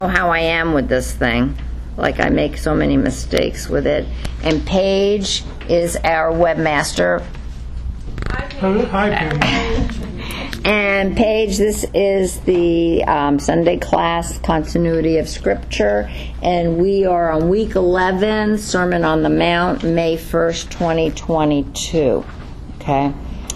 How I am with this thing. Like, I make so many mistakes with it. And Paige is our webmaster. Hi, Paige. And Paige, this is the Sunday class, Continuity of Scripture. And we are on week 11, Sermon on the Mount, May 1st, 2022. Okay?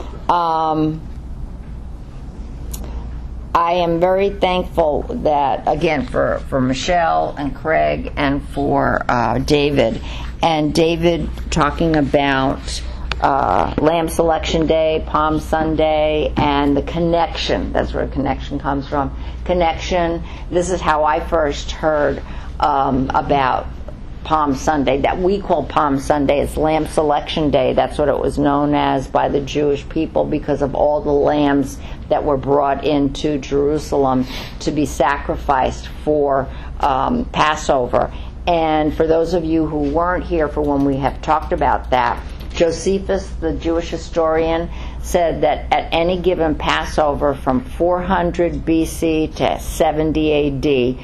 I am very thankful that, again, for Michelle and Craig and for David. And David talking about Lamb Selection Day, Palm Sunday, and the connection. That's where connection comes from. Connection. This is how I first heard about Palm Sunday, that we call Palm Sunday. It's Lamb Selection Day. That's what it was known as by the Jewish people because of all the lambs that were brought into Jerusalem to be sacrificed for Passover. And for those of you who weren't here for when we have talked about that, Josephus, the Jewish historian, said that at any given Passover from 400 BC to 70 AD,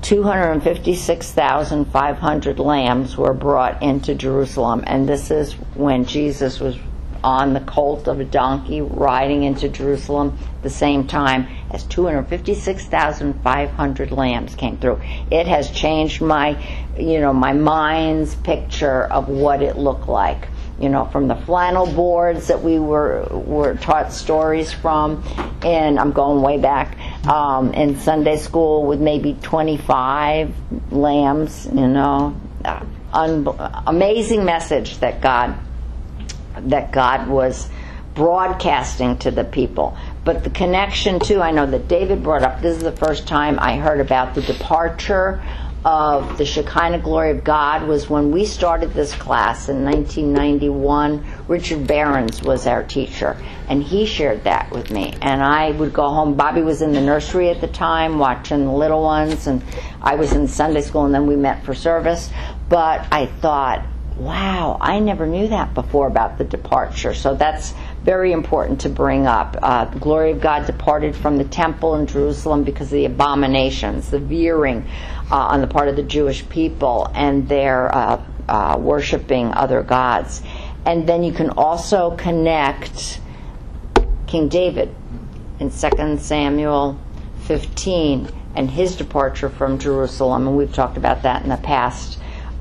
256,500 lambs were brought into Jerusalem. And this is when Jesus was on the colt of a donkey riding into Jerusalem the same time as 256,500 lambs came through. It has changed my mind's picture of what it looked like. From the flannel boards that we were taught stories from, and I'm going way back, in Sunday school with maybe 25 lambs, amazing message that God was broadcasting to the people. But the connection too, I know that David brought up, this is the first time I heard about the departure of the Shekinah glory of God was when we started this class in 1991. Richard Behrens was our teacher, and he shared that with me. And I would go home. Bobby was in the nursery at the time watching the little ones, and I was in Sunday school, and then we met for service. But I thought, wow, I never knew that before about the departure. So that's very important to bring up. The glory of God departed from the temple in Jerusalem because of the abominations, the veering on the part of the Jewish people and their worshiping other gods. And then you can also connect King David in 2 Samuel 15 and his departure from Jerusalem, and we've talked about that in the past,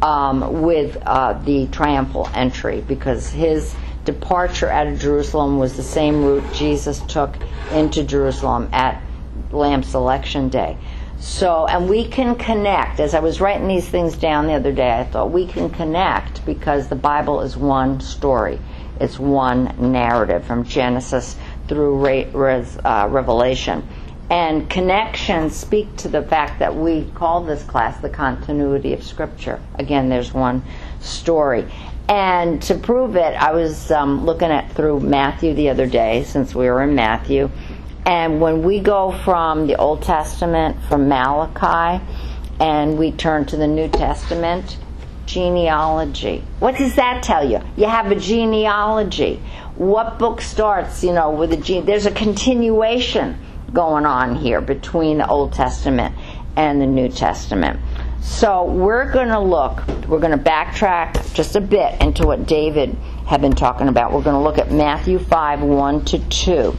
with the triumphal entry, because his departure out of Jerusalem was the same route Jesus took into Jerusalem at Lamb Selection Day. So, and we can connect. As I was writing these things down the other day, I thought we can connect because the Bible is one story. It's one narrative from Genesis through Revelation. And connections speak to the fact that we call this class the continuity of Scripture. Again, there's one story. And to prove it, I was looking at through Matthew the other day, since we were in Matthew. And when we go from the Old Testament, from Malachi, and we turn to the New Testament, genealogy. What does that tell you? You have a genealogy. What book starts, with a gene? There's a continuation going on here between the Old Testament and the New Testament. So we're going to backtrack just a bit into what David had been talking about. We're going to look at Matthew 5, 1-2.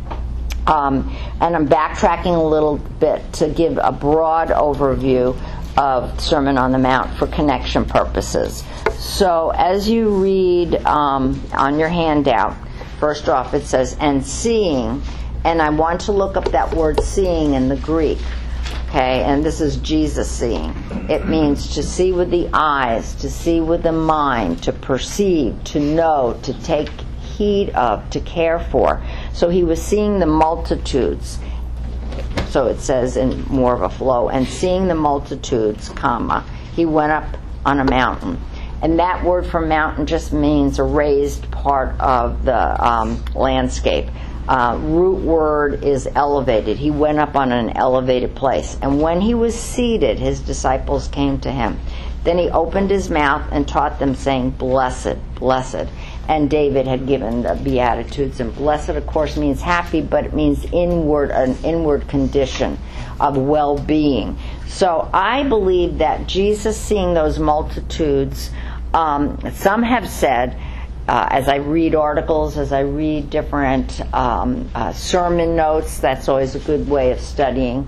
And I'm backtracking a little bit to give a broad overview of Sermon on the Mount for connection purposes. So as you read on your handout, first off it says, and seeing, and I want to look up that word seeing in the Greek. Okay, and this is Jesus seeing. It means to see with the eyes, to see with the mind, to perceive, to know, to take heed of, to care for. So he was seeing the multitudes. So it says in more of a flow, and seeing the multitudes, he went up on a mountain. And that word for mountain just means a raised part of the landscape. Root word is elevated. He went up on an elevated place. And when he was seated, his disciples came to him. Then he opened his mouth and taught them, saying, Blessed, blessed. And David had given the Beatitudes. And blessed, of course, means happy, but it means an inward condition of well-being. So I believe that Jesus seeing those multitudes, some have said, as I read articles, as I read different sermon notes, that's always a good way of studying.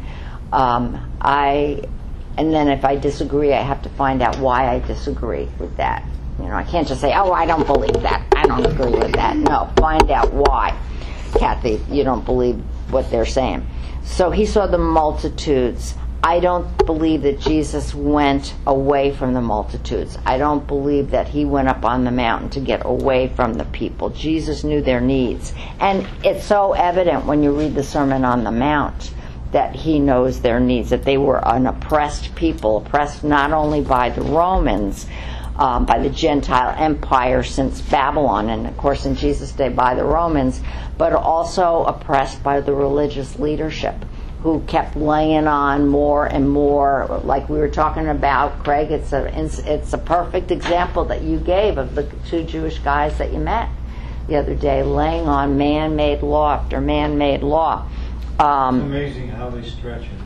And then if I disagree, I have to find out why I disagree with that. I can't just say, oh, I don't believe that. I don't agree with that. No, find out why, Kathy, you don't believe what they're saying. So he saw the multitudes. I don't believe that Jesus went away from the multitudes. I don't believe that he went up on the mountain to get away from the people. Jesus knew their needs. And it's so evident when you read the Sermon on the Mount that he knows their needs, that they were an oppressed people, oppressed not only by the Romans, by the Gentile empire since Babylon, and of course in Jesus' day by the Romans, but also oppressed by the religious leadership, who kept laying on more and more, like we were talking about, Craig. It's a perfect example that you gave of the two Jewish guys that you met the other day, laying on man-made law after man-made law. It's amazing how they stretch it.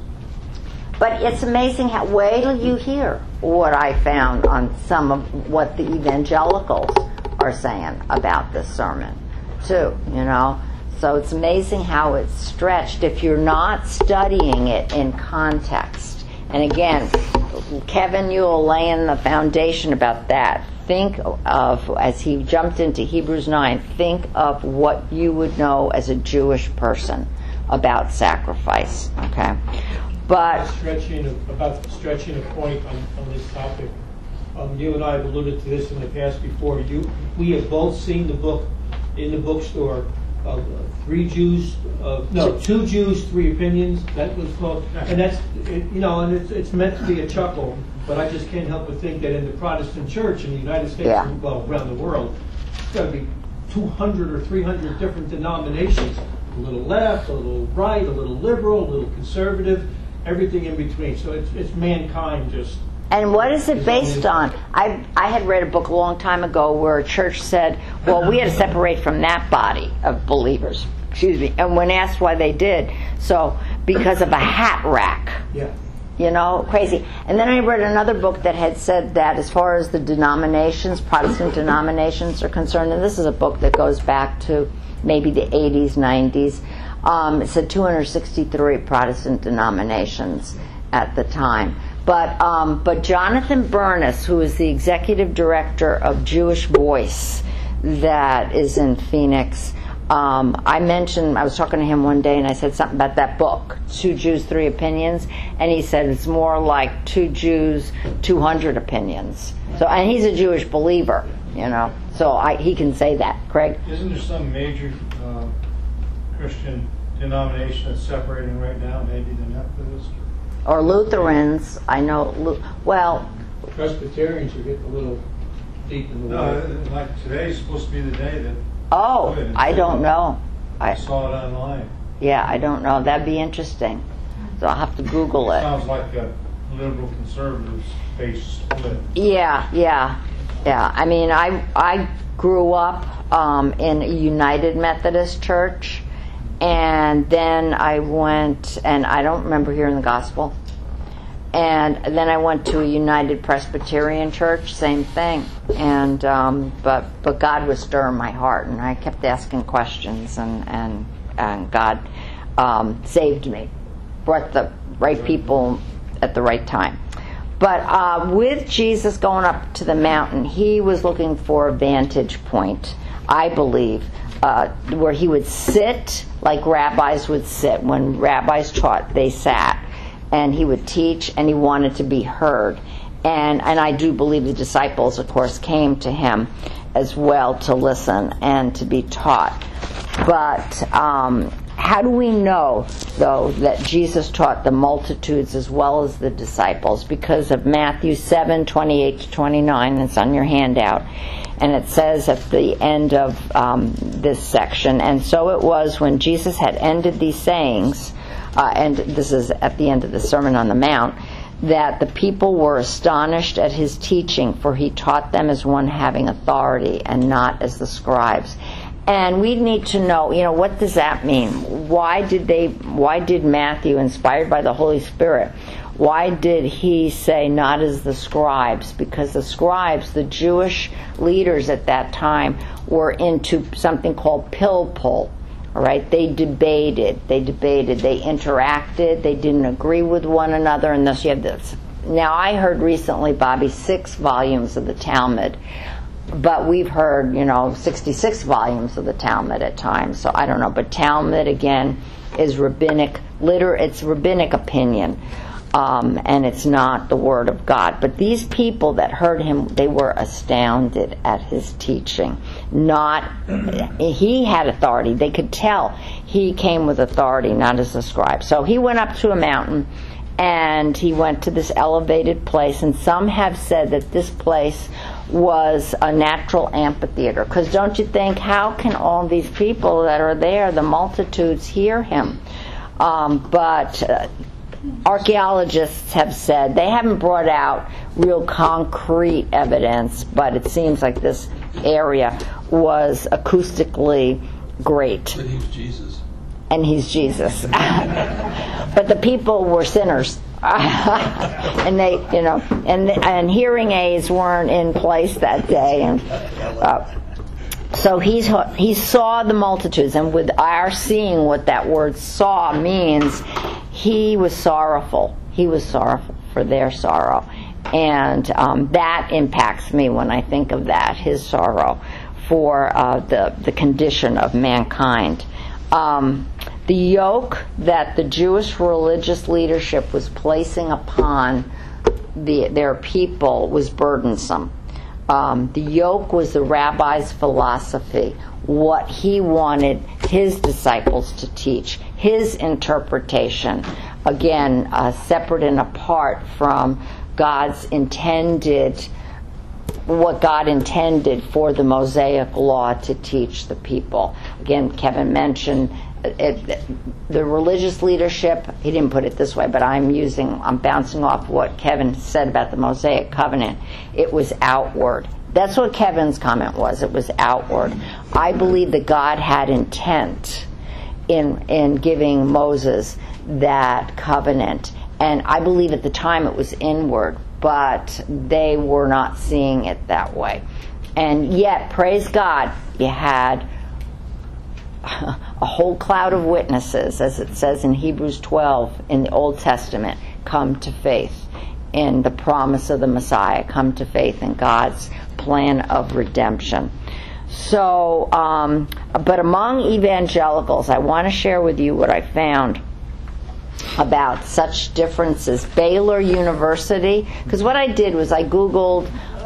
But it's amazing how, wait till you hear what I found on some of what the evangelicals are saying about this sermon, too, So it's amazing how it's stretched if you're not studying it in context. And again, Kevin Newell laying the foundation about that. Think of, as he jumped into Hebrews 9, think of what you would know as a Jewish person about sacrifice, okay? But about stretching a point on this topic, you and I have alluded to this in the past before. We have both seen the book in the bookstore, Two Jews, Three Opinions. That was called, and that's and it's meant to be a chuckle. But I just can't help but think that in the Protestant Church in the United States, well, around the world, it's got to be 200 or 300 different denominations. A little left, a little right, a little liberal, a little conservative, everything in between. So it's mankind just. And what is it based on? I had read a book a long time ago where a church said, well, we had to separate from that body of believers. Excuse me. And when asked why they did, so because of a hat rack. Yeah. Crazy. And then I read another book that had said that as far as the denominations, Protestant denominations are concerned, and this is a book that goes back to maybe the 80s, 90s. It said 263 Protestant denominations at the time. But Jonathan Bernis, who is the executive director of Jewish Voice that is in Phoenix, I was talking to him one day and I said something about that book, Two Jews, Three Opinions, and he said it's more like Two Jews, 200 Opinions. So, and he's a Jewish believer, so he can say that. Craig? Isn't there some major Christian denomination that's separating right now, maybe the Methodists? Or Lutherans, I know, Presbyterians are getting a little deep in the water. No, like today's supposed to be the day that... Oh, I don't know. I saw it online. Yeah, I don't know. That'd be interesting. So I'll have to Google it. Sounds like a liberal conservative space split. Yeah. I mean, I grew up in a United Methodist Church, and then I went, and I don't remember hearing the gospel. And then I went to a United Presbyterian Church, same thing. And but God was stirring my heart, and I kept asking questions, and God saved me, brought the right people at the right time. But with Jesus going up to the mountain, he was looking for a vantage point, I believe, where he would sit like rabbis would sit. When rabbis taught, they sat. And he would teach, and he wanted to be heard. And I do believe the disciples, of course, came to him as well to listen and to be taught. But how do we know, though, that Jesus taught the multitudes as well as the disciples? Because of Matthew 7:28-29, it's on your handout. And it says at the end of this section, and so it was when Jesus had ended these sayings, and this is at the end of the Sermon on the Mount, that the people were astonished at his teaching, for he taught them as one having authority and not as the scribes. And we need to know, what does that mean? Why did Matthew, inspired by the Holy Spirit, why did he say not as the scribes? Because the scribes, the Jewish leaders at that time, were into something called pilpul. All right, they debated, they interacted, they didn't agree with one another, and thus you have this. Now, I heard recently, Bobby, 6 volumes of the Talmud, but we've heard, 66 volumes of the Talmud at times, so I don't know. But Talmud, again, is it's rabbinic opinion, and it's not the Word of God. But these people that heard him, they were astounded at his teaching. He had authority. They could tell he came with authority, not as a scribe. So he went up to a mountain, and he went to this elevated place, and some have said that this place was a natural amphitheater. Because don't you think, how can all these people that are there, the multitudes, hear him? But archaeologists have said, they haven't brought out real concrete evidence, but it seems like this area was acoustically great. But he's Jesus. And he's Jesus. But the people were sinners. And they, and hearing aids weren't in place that day. And so he saw the multitudes, and with our seeing what that word saw means, he was sorrowful. He was sorrowful for their sorrow. And that impacts me when I think of that, his sorrow for the condition of mankind. The yoke that the Jewish religious leadership was placing upon their people was burdensome. The yoke was the rabbi's philosophy, what he wanted his disciples to teach, his interpretation, again, separate and apart from what God intended for the Mosaic law to teach the people. Again, Kevin mentioned the religious leadership. He didn't put it this way, but I'm bouncing off what Kevin said about the Mosaic covenant. It was outward. That's what Kevin's comment was. It was outward. I believe that God had intent in giving Moses that covenant, and I believe at the time it was inward, but they were not seeing it that way. And yet, praise God, you had a whole cloud of witnesses, as it says in Hebrews 12 in the Old Testament, come to faith in the promise of the Messiah, come to faith in God's plan of redemption. So, but among evangelicals, I want to share with you what I found about such differences. Baylor University, because what I did was I Googled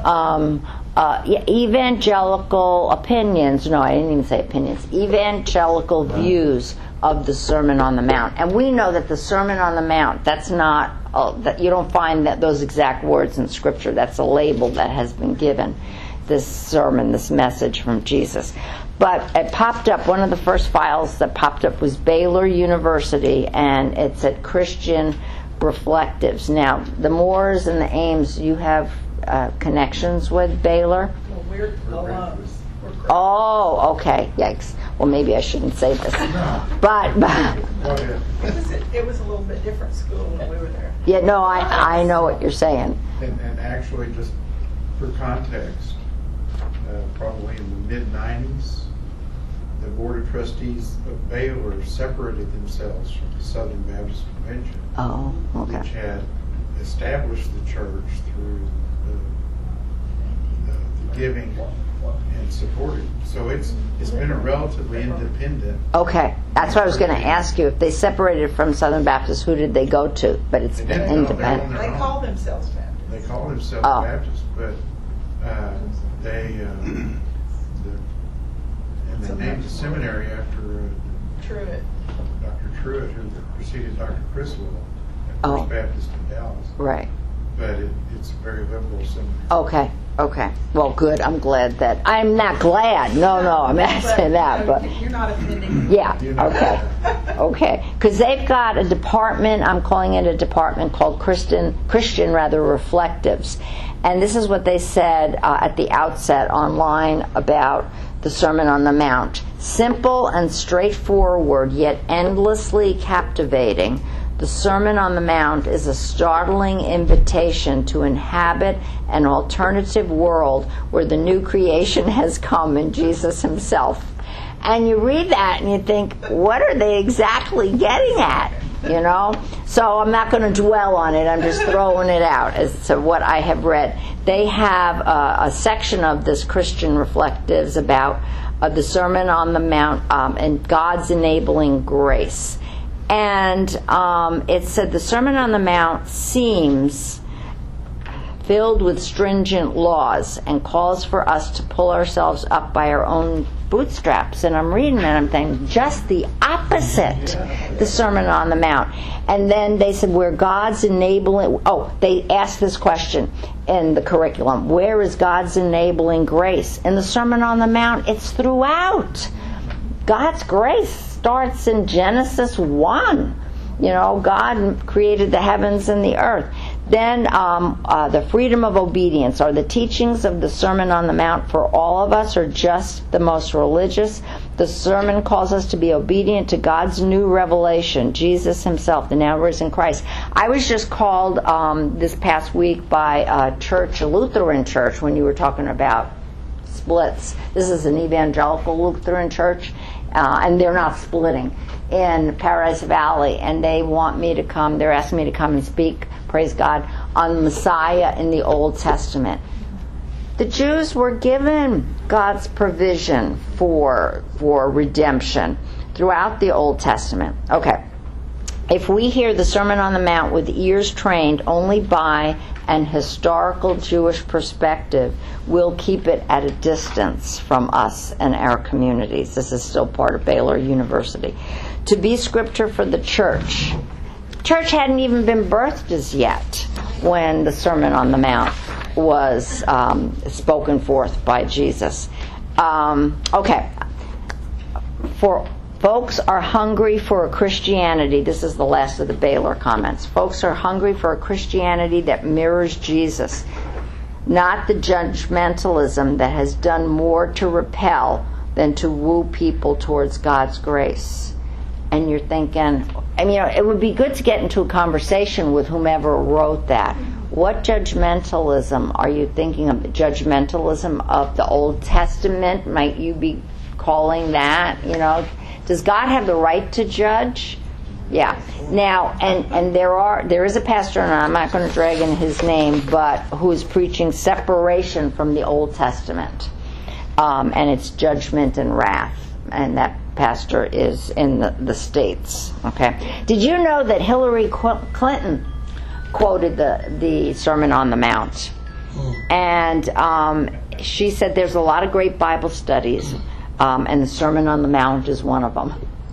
evangelical opinions. No, I didn't even say opinions. Evangelical views of the Sermon on the Mount. And we know that the Sermon on the Mount, that's not, that you don't find those exact words in Scripture. That's a label that has been given. This sermon, this message from Jesus. But it popped up, one of the first files that popped up was Baylor University, and it said Christian Reflectives. Now, the Moores and the Ames, you have connections with Baylor? Well, we're alums. Oh, okay. Yikes. Well, maybe I shouldn't say this. But It was a little bit different school when we were there. yeah, no, I know what you're saying. And actually, just for context, probably in the mid-90s, the Board of Trustees of Baylor separated themselves from the Southern Baptist Convention, Oh, okay. which had established the church through the giving and supported. So it's been a relatively independent. Okay. That's what I was going to ask you. If they separated from Southern Baptist, who did they go to? But it's They been didn't, no, independent. they They call themselves Baptists. They call themselves Oh. Baptists, but they named the seminary after Truett. Dr. Truett, who preceded Dr. Criswell at Oh. First Baptist in Dallas. Right. But it's a very liberal seminary. Okay. Okay. Well, good. I'm glad that. I'm not glad. No, I'm not saying that. But You're not offending. yeah. You know. Okay. Okay. Because they've got a department. I'm calling it a department called Christian Reflectives, and this is what they said at the outset online about the Sermon on the Mount. Simple and straightforward, yet endlessly captivating, the Sermon on the Mount is a startling invitation to inhabit an alternative world where the new creation has come in Jesus himself. And you read that and you think, what are they exactly getting at? You know? So I'm not going to dwell on it. I'm just throwing it out as to what I have read. They have a section of this Christian Reflectives about the Sermon on the Mount and God's enabling grace. And it said the Sermon on the Mount seems filled with stringent laws and calls for us to pull ourselves up by our own bootstraps. And I'm reading and I'm thinking, just the opposite, the Sermon on the Mount. And then they said, where God's enabling, they asked this question in the curriculum, where is God's enabling grace? In the Sermon on the Mount, it's throughout. God's grace starts in Genesis 1. You know, God created the heavens and the earth. Then the freedom of obedience. Are the teachings of the Sermon on the Mount for all of us or just the most religious? The sermon calls us to be obedient to God's new revelation, Jesus himself, the now risen Christ. I was just called this past week by a Lutheran church, when you were talking about splits. This is an evangelical Lutheran church, and they're not splitting, in Paradise Valley, and they want me to come. They're asking me to come and speak, praise God, on Messiah in the Old Testament. The Jews were given God's provision for redemption throughout the Old Testament. Okay. If we hear the Sermon on the Mount with ears trained only by an historical Jewish perspective, we'll keep it at a distance from us and our communities. This is still part of Baylor University. To be scripture for the church. Church hadn't even been birthed as yet when the Sermon on the Mount was spoken forth by Jesus. Okay. For folks are hungry for a Christianity. This is the last of the Baylor comments. Folks are hungry for a Christianity that mirrors Jesus, not the judgmentalism that has done more to repel than to woo people towards God's grace. And you're thinking, it would be good to get into a conversation with whomever wrote that. What judgmentalism are you thinking of? Judgmentalism of the Old Testament? Might you be calling that, Does God have the right to judge? Yeah. Now, and there is a pastor, and I'm not going to drag in his name, but who is preaching separation from the Old Testament, and it's judgment and wrath, and that pastor is in the States. Okay. Did you know that Hillary Clinton quoted the Sermon on the Mount, and she said there's a lot of great Bible studies. And the Sermon on the Mount is one of them.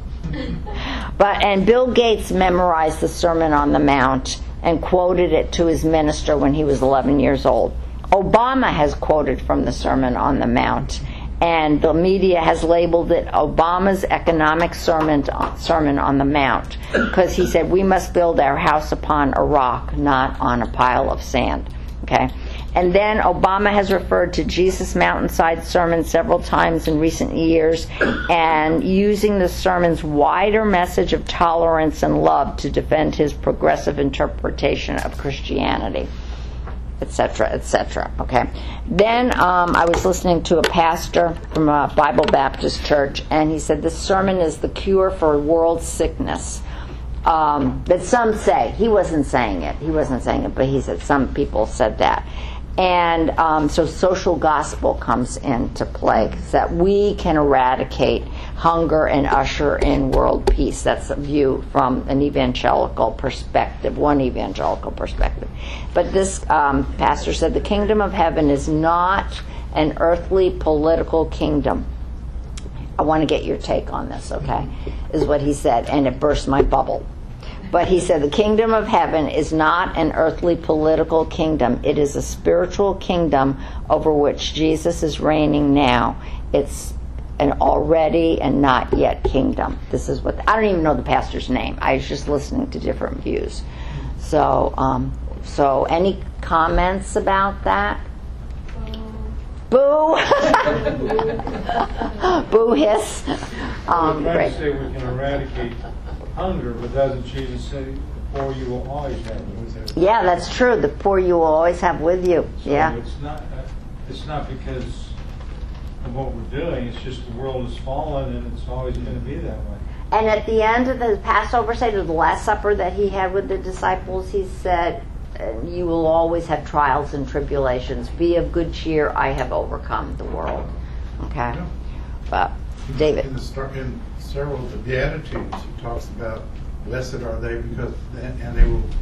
And Bill Gates memorized the Sermon on the Mount and quoted it to his minister when he was 11 years old. Obama has quoted from the Sermon on the Mount, and the media has labeled it Obama's economic sermon on the Mount, because he said we must build our house upon a rock, not on a pile of sand. Okay. And then Obama has referred to Jesus' mountainside sermon several times in recent years, and using the sermon's wider message of tolerance and love to defend his progressive interpretation of Christianity, etc., etc. Okay. Then I was listening to a pastor from a Bible Baptist church, and he said this sermon is the cure for world sickness. That some say. He wasn't saying it, but he said some people said that. And so social gospel comes into play, that we can eradicate hunger and usher in world peace. That's a view from an evangelical perspective, one evangelical perspective. But this pastor said the kingdom of heaven is not an earthly political kingdom. I want to get your take on this, okay? Is what he said, and it burst my bubble. But he said the kingdom of heaven is not an earthly political kingdom. It is a spiritual kingdom over which Jesus is reigning now. It's an already and not yet kingdom. This is what I don't even know the pastor's name. I was just listening to different views. So any comments about that? Boo! Boo hiss. We're trying Great. to say we can eradicate hunger, but doesn't Jesus say, the poor you will always have with you? Yeah, that's true. The poor you will always have with you. So Yeah. it's not because of what we're doing, it's just the world has fallen and it's always going to be that way. And at the end of the Passover Seder, the Last Supper that he had with the disciples, he said, you will always have trials and tribulations. Be of good cheer. I have overcome the world. Okay? Yeah. But, David. In several of the Beatitudes, he talks about blessed are they because and they will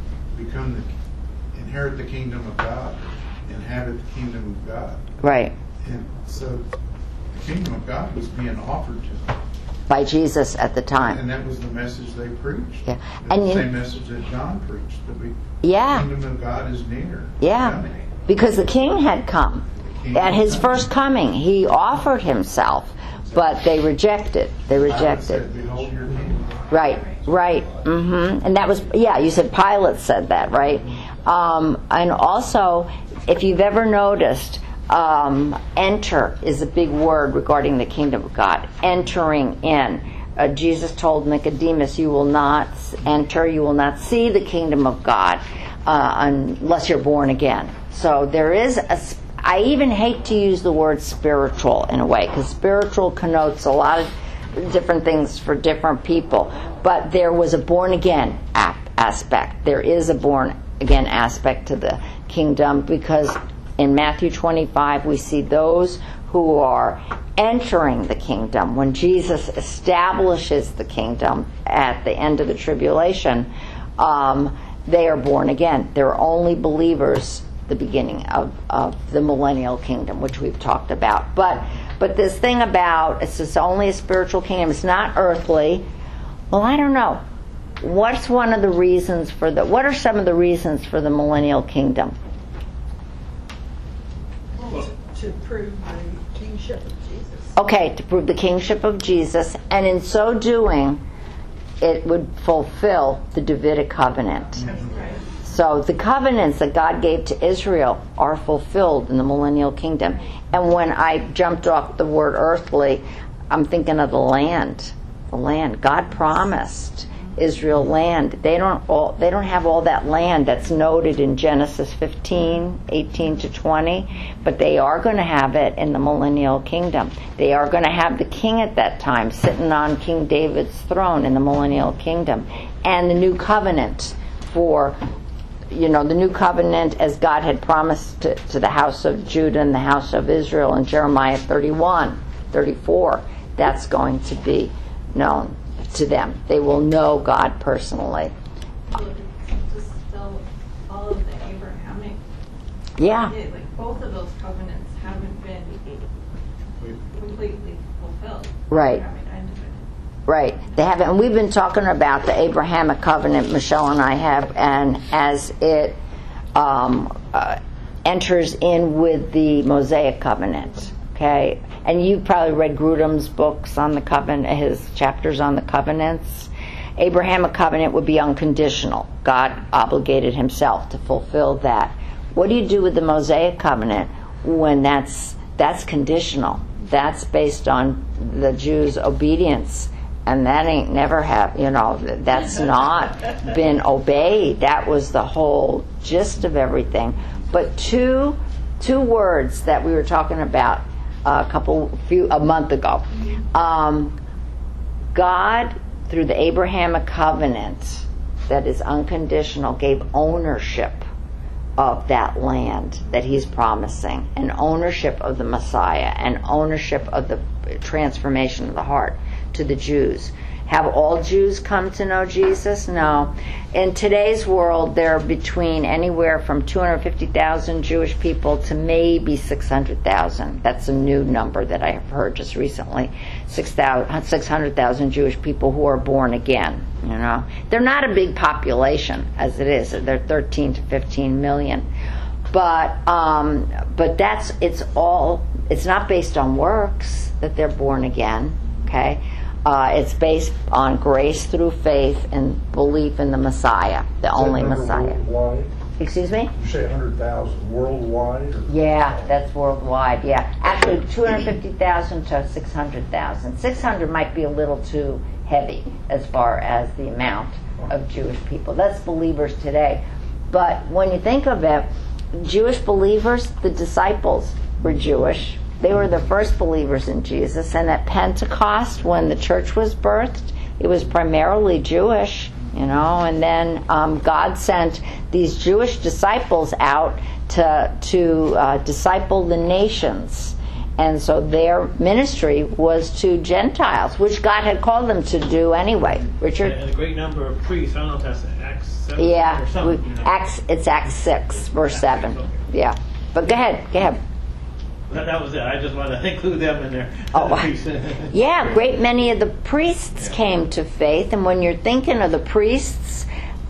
inherit the kingdom of God, inhabit the kingdom of God. Right. And so the kingdom of God was being offered to them. By Jesus at the time. And that was the message they preached. Yeah. The And same message that John preached. The Yeah. kingdom of God is near. Yeah. Coming. Because the king had come. At his first coming, he offered himself, but they rejected. They Pilate rejected. said, behold your king. Right, right. And that was, yeah, you said Pilate said that, right? And also, if you've ever noticed, enter is a big word regarding the kingdom of God. Entering in. Jesus told Nicodemus, you will not enter, you will not see the kingdom of God unless you're born again. So there is I even hate to use the word spiritual in a way, because spiritual connotes a lot of different things for different people. But there was a born again aspect. There is a born again aspect to the kingdom, because in Matthew 25 we see those who are entering the kingdom. When Jesus establishes the kingdom at the end of the tribulation, they are born again. They're only believers the beginning of the millennial kingdom, which we've talked about. But this thing about it's just only a spiritual kingdom, it's not earthly. Well, I don't know. What are some of the reasons for the millennial kingdom? To prove the kingship of Jesus. Okay, to prove the kingship of Jesus, and in so doing, it would fulfill the Davidic covenant. That's right. So the covenants that God gave to Israel are fulfilled in the millennial kingdom. And when I jumped off the word earthly, I'm thinking of the land. The land. God promised Israel land. They don't have all that land that's noted in Genesis 15:18 to 20, but they are going to have it in the millennial kingdom. They are going to have the king at that time sitting on King David's throne in the millennial kingdom. And the new covenant the new covenant as God had promised to the house of Judah and the house of Israel in Jeremiah 31:34, that's going to be known to them. They will know God personally. So it's just still all of the Abrahamic. Yeah. Like both of those covenants haven't been completely fulfilled. Right. They haven't ended it. Right. They haven't. And we've been talking about the Abrahamic covenant, Michelle and I have, and as it enters in with the Mosaic covenant. Okay. And you've probably read Grudem's books on the covenant, his chapters on the covenants. Abrahamic covenant would be unconditional. God obligated himself to fulfill that. What do you do with the Mosaic covenant when that's conditional? That's based on the Jews' obedience, and that ain't never that's not been obeyed. That was the whole gist of everything. But two words that we were talking about a month ago. God, through the Abrahamic covenant that is unconditional, gave ownership of that land that he's promising, and ownership of the Messiah, and ownership of the transformation of the heart to the Jews. Have all Jews come to know Jesus? No. In today's world, there are between anywhere from 250,000 Jewish people to maybe 600,000. That's a new number that I have heard just recently. 600,000 Jewish people who are born again. They're not a big population as it is. They're 13 to 15 million. But it's not based on works that they're born again. Okay. It's based on grace through faith and belief in the Messiah, the only Messiah. Why? Excuse me? You say 100,000 worldwide? Or? Yeah, that's worldwide, yeah. Actually, 250,000 to 600,000. 600 might be a little too heavy as far as the amount of Jewish people. That's believers today. But when you think of it, Jewish believers, the disciples were Jewish. They were the first believers in Jesus. And at Pentecost, when the church was birthed, it was primarily Jewish. And then God sent these Jewish disciples out to disciple the nations. And so their ministry was to Gentiles, which God had called them to do anyway. Richard? And a great number of priests. I don't know if that's Acts 7 Yeah, or something. it's Acts 6, verse 7. Okay. Yeah. But go ahead. That was it. I just wanted to include them in there. Yeah, a great many of the priests came to faith. And when you're thinking of the priests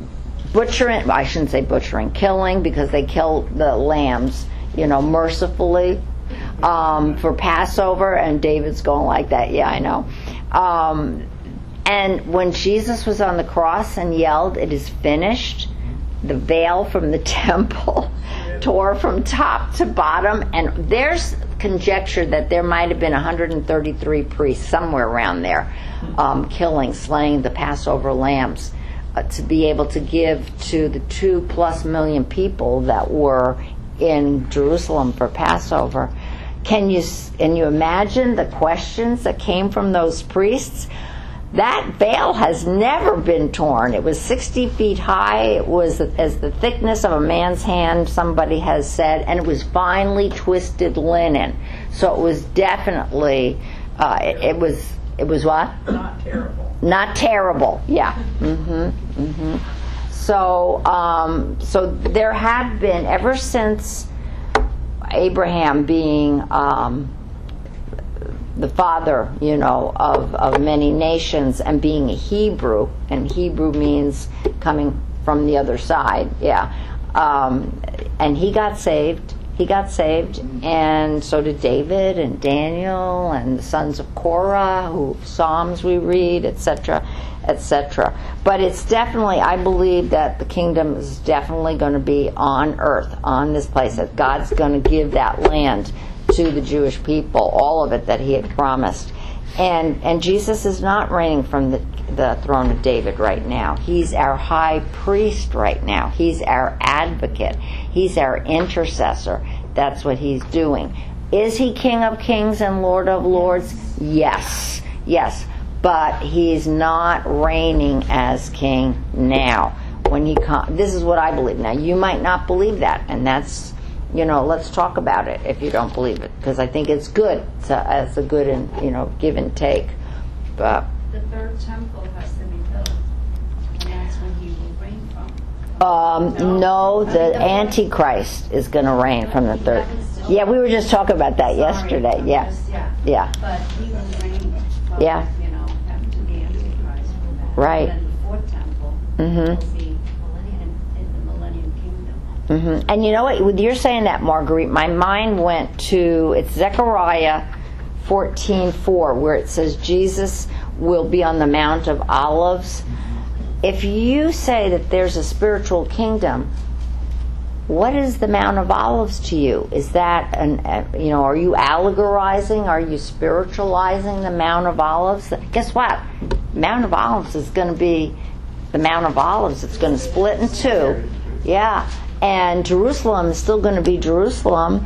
killing, because they kill the lambs, mercifully for Passover. And David's going like that. Yeah, I know. And when Jesus was on the cross and yelled, "It is finished," the veil from the temple tore from top to bottom, and there's conjecture that there might have been 133 priests somewhere around there slaying the Passover lambs to be able to give to the 2+ million people that were in Jerusalem for Passover. Can you imagine the questions that came from those priests? That veil has never been torn. It was 60 feet high. It was as the thickness of a man's hand, somebody has said, and it was finely twisted linen. So it was definitely, it was what? Not terrible. Not terrible, yeah. So there have been, ever since Abraham being the father, of many nations, and being a Hebrew, and Hebrew means coming from the other side, and he got saved, and so did David and Daniel and the sons of Korah, Psalms we read, etc., etc. But it's definitely, I believe that the kingdom is definitely going to be on earth, on this place, that God's going to give that land to the Jewish people, all of it that he had promised. And Jesus is not reigning from the throne of David right now. He's our high priest right now. He's our advocate. He's our intercessor. That's what he's doing. Is he King of Kings and Lord of Lords? Yes. But he's not reigning as king now. When he this is what I believe. Now, you might not believe that, and that's, let's talk about it if you don't believe it, because I think it's good as a good and give and take. But The third temple has to be built, and that's when he will reign from. no, the Antichrist is going to reign from the third. Yeah, we were just talking about that yesterday. Yeah. But he will reign from, Yeah. after the Antichrist. Right. And then the fourth temple will be in the Millennium Kingdom. And you know what? You're saying that, Marguerite. My mind went to, it's Zechariah 14:4, where it says Jesus will be on the Mount of Olives. If you say that there's a spiritual kingdom, what is the Mount of Olives to you? Is that are you allegorizing? Are you spiritualizing the Mount of Olives? Guess what? Mount of Olives is going to be the Mount of Olives. It's going to split in two. Yeah. And Jerusalem is still going to be Jerusalem,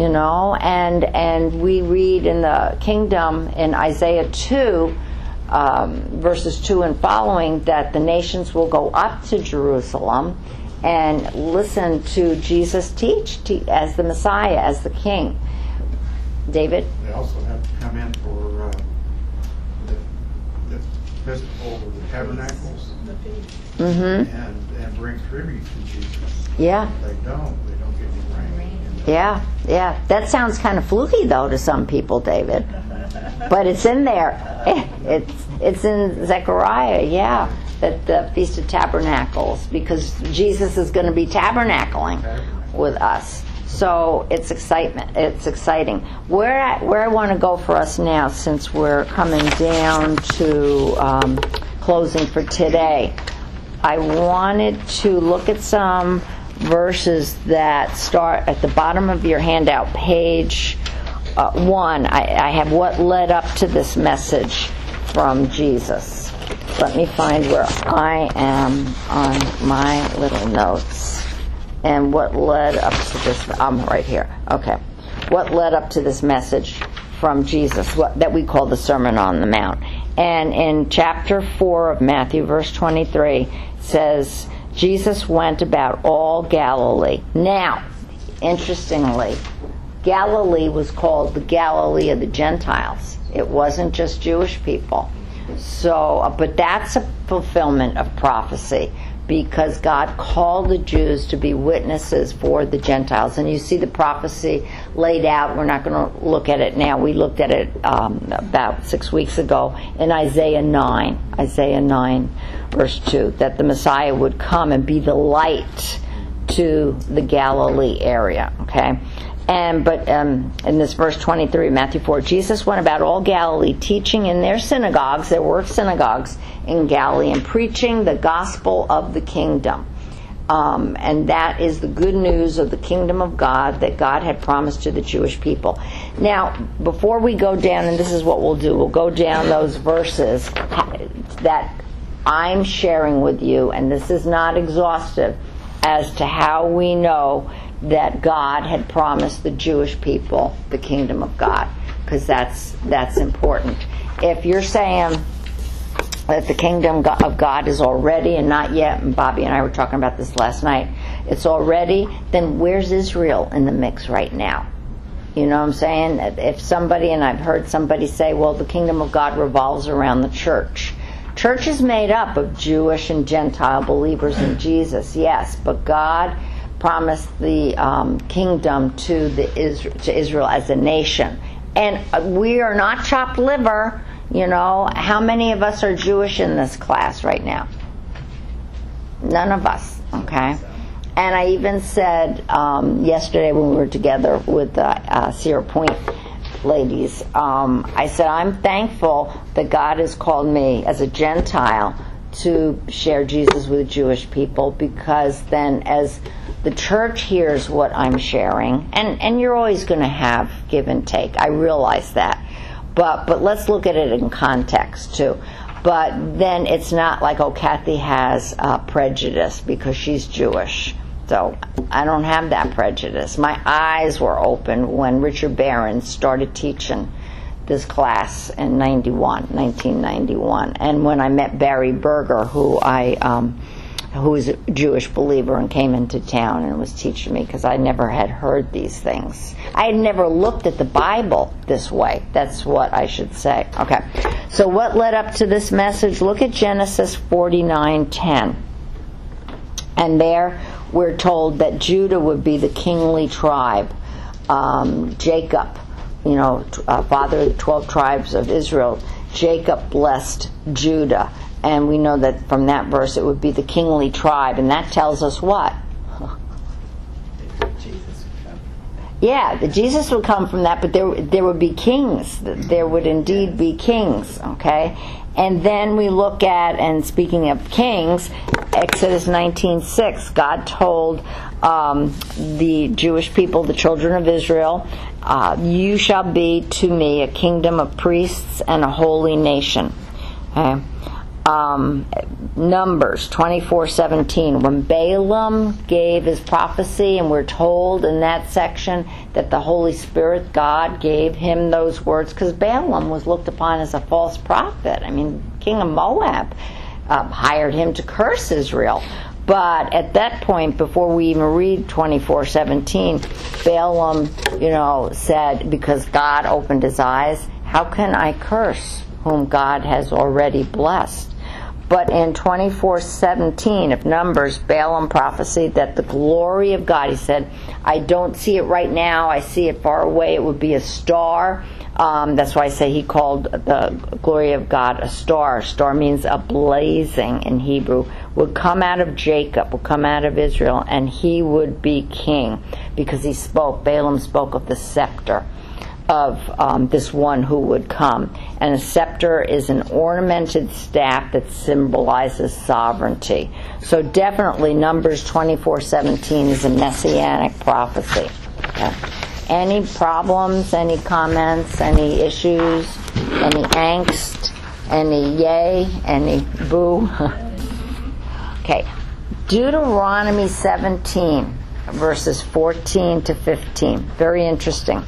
and we read in the kingdom in Isaiah 2, verses 2 and following, that the nations will go up to Jerusalem and listen to Jesus teach as the Messiah, as the King. David? They also have to come in for the festival of the tabernacles and bring tribute to Jesus. Yeah. If they don't get any rain. Yeah. That sounds kind of fluky, though, to some people, David. But it's in there. It's in Zechariah, that the Feast of Tabernacles, because Jesus is going to be tabernacling with us. So it's excitement. It's exciting. Where I want to go for us now, since we're coming down to closing for today, I wanted to look at some verses that start at the bottom of your handout, page 1. I have what led up to this message from Jesus. Let me find where I am on my little notes. And what led up to this, I'm right here. Okay. What led up to this message from Jesus, that we call the Sermon on the Mount. And in chapter 4 of Matthew, verse 23, says, Jesus went about all Galilee. Now, interestingly, Galilee was called the Galilee of the Gentiles. It wasn't just Jewish people. So, but that's a fulfillment of prophecy, because God called the Jews to be witnesses for the Gentiles. And you see the prophecy laid out. We're not going to look at it now. We looked at it about 6 weeks ago in Isaiah 9. Isaiah 9, verse 2, that the Messiah would come and be the light to the Galilee area. Okay? But in this verse 23, Matthew 4, Jesus went about all Galilee, teaching in their synagogues. There were synagogues in Galilee, and preaching the gospel of the kingdom. And that is the good news of the kingdom of God that God had promised to the Jewish people. Now, before we go down, and this is what we'll do, we'll go down those verses that I'm sharing with you, and this is not exhaustive, as to how we know that God had promised the Jewish people the kingdom of God, because that's important. If you're saying that the kingdom of God is already and not yet, and Bobby and I were talking about this last night, it's already, then where's Israel in the mix right now? You know what I'm saying? If somebody, and I've heard somebody say, well, the kingdom of God revolves around the church. Church is made up of Jewish and Gentile believers in Jesus, yes, but God promised the kingdom to Israel as a nation. And we are not chopped liver. You know, how many of us are Jewish in this class right now? None of us, okay? And I even said yesterday when we were together with the Sierra Point ladies, I said, I'm thankful that God has called me as a Gentile to share Jesus with the Jewish people, because then as the church hears what I'm sharing, and you're always going to have give and take, I realize that, but let's look at it in context too. But then it's not like, oh, Kathy has prejudice because she's Jewish. So I don't have that prejudice. My eyes were open when Richard Barron started teaching this class in 1991. And when I met Barry Berger, who is a Jewish believer and came into town and was teaching me, because I never had heard these things. I had never looked at the Bible this way. That's what I should say. Okay. So what led up to this message? Look at Genesis 49:10. And there we're told that Judah would be the kingly tribe. Jacob, father of the 12 tribes of Israel, Jacob blessed Judah. And we know that from that verse it would be the kingly tribe. And that tells us what? Yeah, the Jesus would come from that, but there would be kings. There would indeed be kings, okay? And then we look at, and speaking of kings, Exodus 19:6, God told the Jewish people, the children of Israel, you shall be to me a kingdom of priests and a holy nation. Okay? Numbers 24:17, when Balaam gave his prophecy, and we're told in that section that the Holy Spirit, God, gave him those words, because Balaam was looked upon as a false prophet. I mean, king of Moab hired him to curse Israel. But at that point, before we even read 24:17, Balaam, said, because God opened his eyes, how can I curse whom God has already blessed? But in 24:17 of Numbers, Balaam prophesied that the glory of God, he said, I don't see it right now, I see it far away, it would be a star. That's why I say he called the glory of God a star. Star means a blazing in Hebrew. Would come out of Jacob, would come out of Israel, and he would be king. Because Balaam spoke of the scepter of this one who would come. and a scepter is an ornamented staff that symbolizes sovereignty. So definitely Numbers 24:17 is a messianic prophecy. Okay. Any problems, any comments, any issues, any angst, any yay, any boo? Okay. Deuteronomy 17, verses 14 to 15. Very interesting.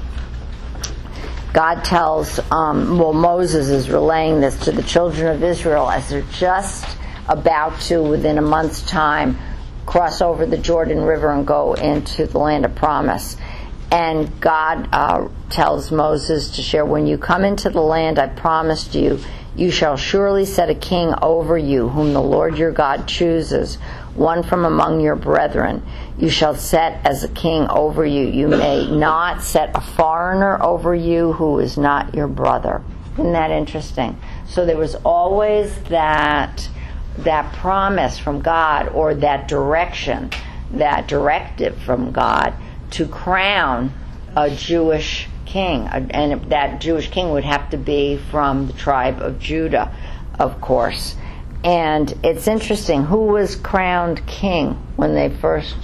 God tells, Moses is relaying this to the children of Israel as they're just about to, within a month's time, cross over the Jordan River and go into the land of promise. And God tells Moses to share, when you come into the land I promised you, you shall surely set a king over you, whom the Lord your God chooses, one from among your brethren. You shall set as a king over you. You may not set a foreigner over you who is not your brother. Isn't that interesting? So there was always that promise from God, or that direction, that directive from God to crown a Jewish king. And that Jewish king would have to be from the tribe of Judah, of course. And it's interesting, who was crowned king when they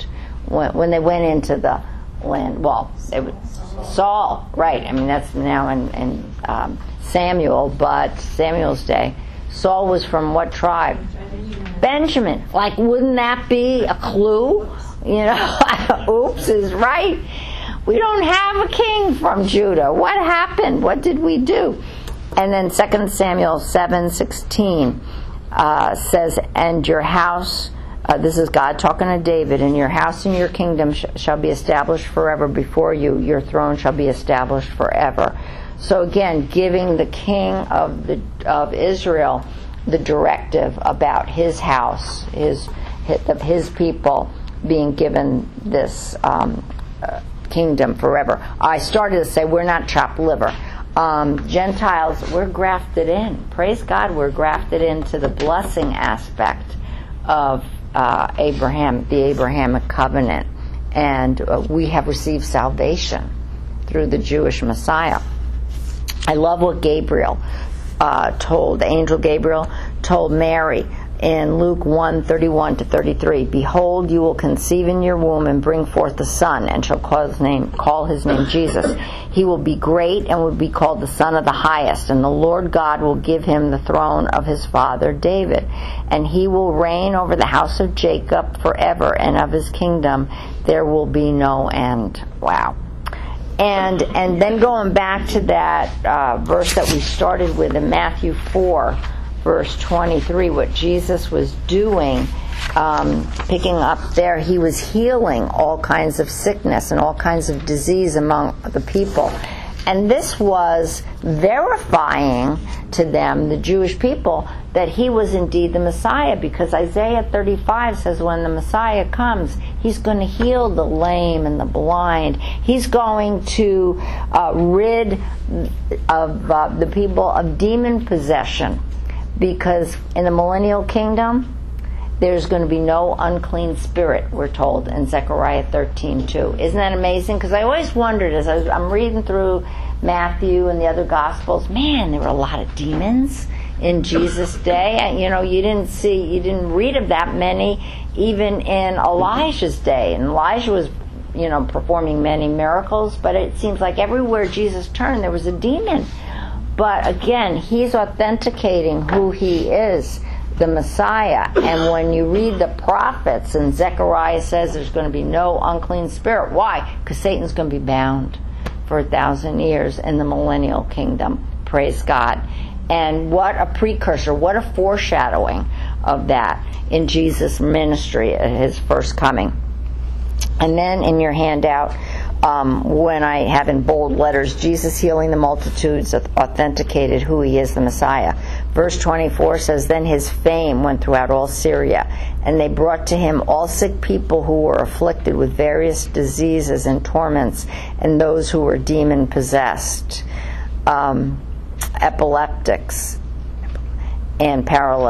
went into the land? Well, Saul, right? I mean, that's now in Samuel, but Samuel's day. Saul was from what tribe? Benjamin. Like, wouldn't that be a clue? You know, oops is right. We don't have a king from Judah. What happened? What did we do? And then 2 Samuel 7:16 says, and your house, this is God talking to David, and your house and your kingdom shall be established forever before you. Your throne shall be established forever. So again, giving the king of Israel the directive about his house, his people being given this kingdom forever. I started to say we're not chopped liver. Gentiles, we're grafted in. Praise God, we're grafted into the blessing aspect of Abraham, the Abrahamic covenant, and we have received salvation through the Jewish Messiah. I love what the angel Gabriel told Mary in Luke 1:31-33. Behold, you will conceive in your womb and bring forth a son, and shall call his name Jesus. He will be great and will be called the Son of the Highest, and the Lord God will give him the throne of his father David, and he will reign over the house of Jacob forever, and of his kingdom there will be no end. Wow. And then going back to that verse that we started with in Matthew 4, verse 23, what Jesus was doing, picking up there, he was healing all kinds of sickness and all kinds of disease among the people. And this was verifying to them, the Jewish people, that he was indeed the Messiah, because Isaiah 35 says when the Messiah comes, he's going to heal the lame and the blind. He's going to rid of the people of demon possession, because in the millennial kingdom, there's going to be no unclean spirit, we're told in Zechariah 13:2. Isn't that amazing? Because I always wondered, as I'm reading through Matthew and the other Gospels, man, there were a lot of demons in Jesus' day. And, you didn't read of that many even in Elijah's day. And Elijah was, performing many miracles, but it seems like everywhere Jesus turned, there was a demon. But again, he's authenticating who he is, the Messiah. And when you read the prophets, and Zechariah says there's going to be no unclean spirit. Why? Because Satan's going to be bound for 1,000 years in the millennial kingdom. Praise God. And what a precursor, what a foreshadowing of that in Jesus' ministry at his first coming. And then in your handout, when I have in bold letters, Jesus healing the multitudes authenticated who he is, the Messiah. Verse 24 says, then his fame went throughout all Syria, and they brought to him all sick people who were afflicted with various diseases and torments, and those who were demon possessed, epileptics and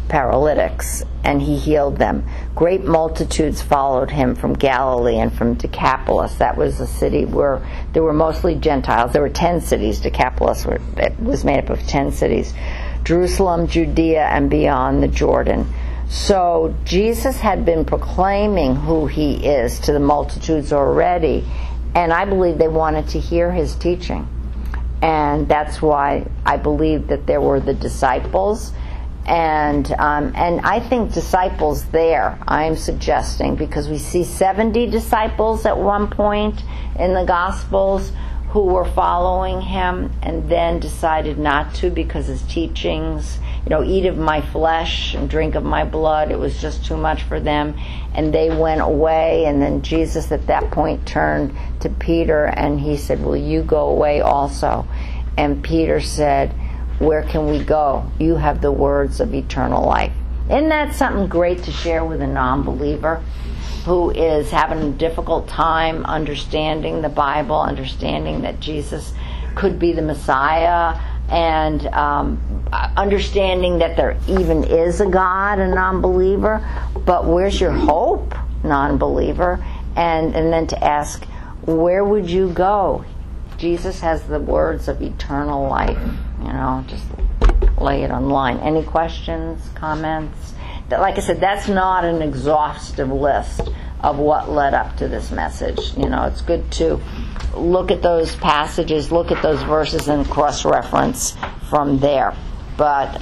paralytics, and he healed them. Great multitudes followed him from Galilee and from Decapolis. That was a city where there were mostly Gentiles. There were 10 cities. Decapolis was made up of 10 cities. Jerusalem, Judea, and beyond the Jordan. So Jesus had been proclaiming who he is to the multitudes already, and I believe they wanted to hear his teaching. And that's why I believe that there were the disciples. And I think disciples there, I'm suggesting, because we see 70 disciples at one point in the Gospels who were following him and then decided not to because his teachings, eat of my flesh and drink of my blood, it was just too much for them. And they went away, and then Jesus at that point turned to Peter and he said, will you go away also? And Peter said, where can we go? You have the words of eternal life. Isn't that something great to share with a non-believer who is having a difficult time understanding the Bible, understanding that Jesus could be the Messiah, and understanding that there even is a God, a non-believer, but where's your hope, non-believer? And then to ask, where would you go? Jesus has the words of eternal life. Just lay it on line. Any questions, comments? Like I said, that's not an exhaustive list of what led up to this message. It's good to look at those passages, look at those verses, and cross-reference from there. But,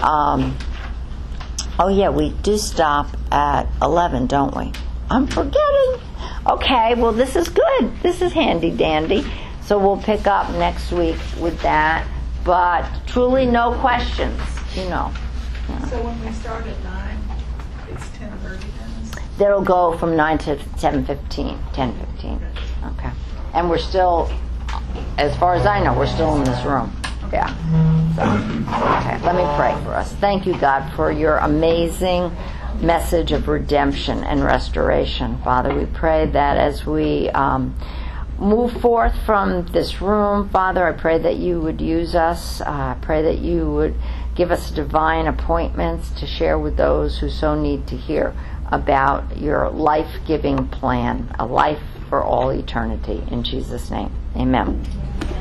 we do stop at 11, don't we? I'm forgetting. Okay, well, this is good. This is handy-dandy. So we'll pick up next week with that. But truly no questions, So when we start at 9, it's 10:30 then? That'll go from 9 to 10:15, 10:15. Okay. And we're still, as far as I know, we're still in this room. Yeah. So, okay, let me pray for us. Thank you, God, for your amazing message of redemption and restoration. Father, we pray that as we move forth from this room, Father, I pray that you would use us. I pray that you would give us divine appointments to share with those who so need to hear about your life-giving plan, a life for all eternity. In Jesus' name, amen.